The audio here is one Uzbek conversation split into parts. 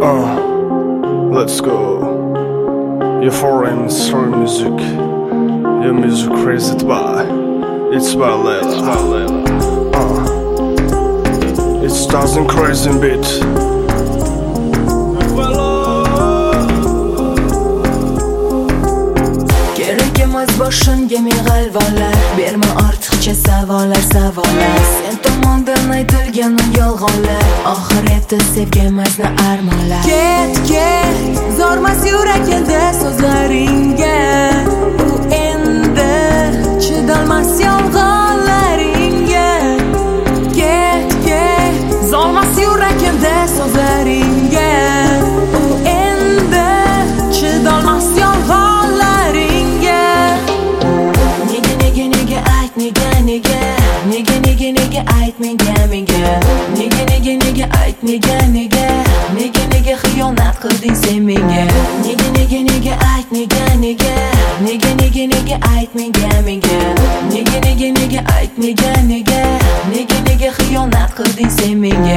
Let's go. Your foreign story music. Your music created by It's by Layla. It's doesn't crazy beat. Kerak emas boshimga ming g'alvalar, berma ortiqcha savollar. Sen tomondan aytilgan yolg'onlar, oxirati sevganmasni armonlar. Ket, zo'rmas yurakingda so'zlaringga. U endi chidolmas yolg'onlaringga. Ket, zo'rmas yurakingda so'zlaringga. U endi chidolmas yolg'onlaringga. Nega ayt nega ayt menga. Nega ayt nega xiyonat qilding sen menga. Nega ayt nega ayt menga. Nega ayt nega xiyonat qilding sen menga.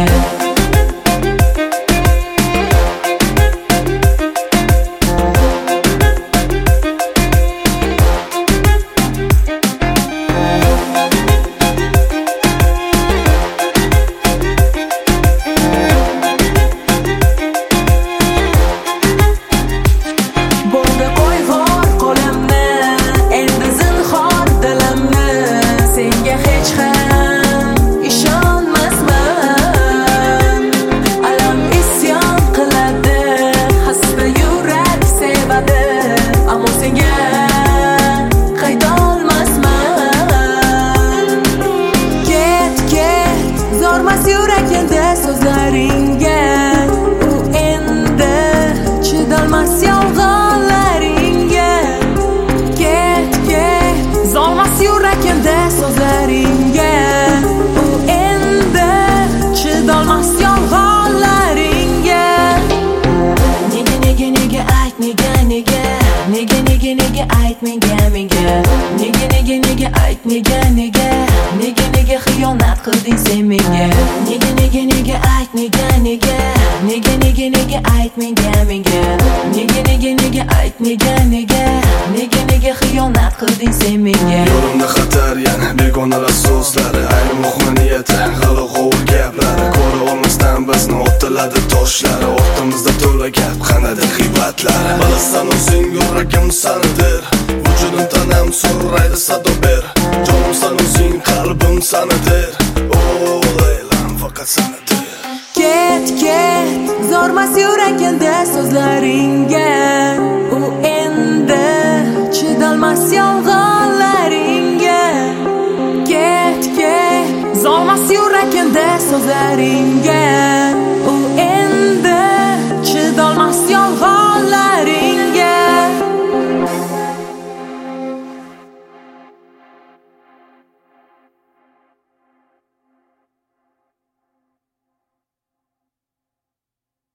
Yurakingda so'zlaringga. U endi chidolmas yolg'onlaringga. Ket, zo'rmas yurakingda so'zlaringga. U endi chidolmas yolg'onlaringga. Nega ayt nega ayt menga. Nega ayt nega xiyonat qilding sen menga. Nega ayt nega ayt menga. Nega ayt nega xiyonat qilding sen menga. Yo'limda xatar yana begonalar so'zlari, ayrim niyati g'alag'ovur gaplari. Ko'ra olmasdan bizni o'ttiladi toshlari, ortimizda to'la gap qanada g'iybatlari. Bilasan o'zing yuragim sanidir, vujudim tanam so'raydi sado ber. Jonimsan o'zing, qalbim sanidir. Laylam faqat sanidir. Ket, zo'rmas yurakingda so'zlaringga. U endi chidolmas yolg'onlaringga. Ket, zo'rmas yurakingda so'zlaringga.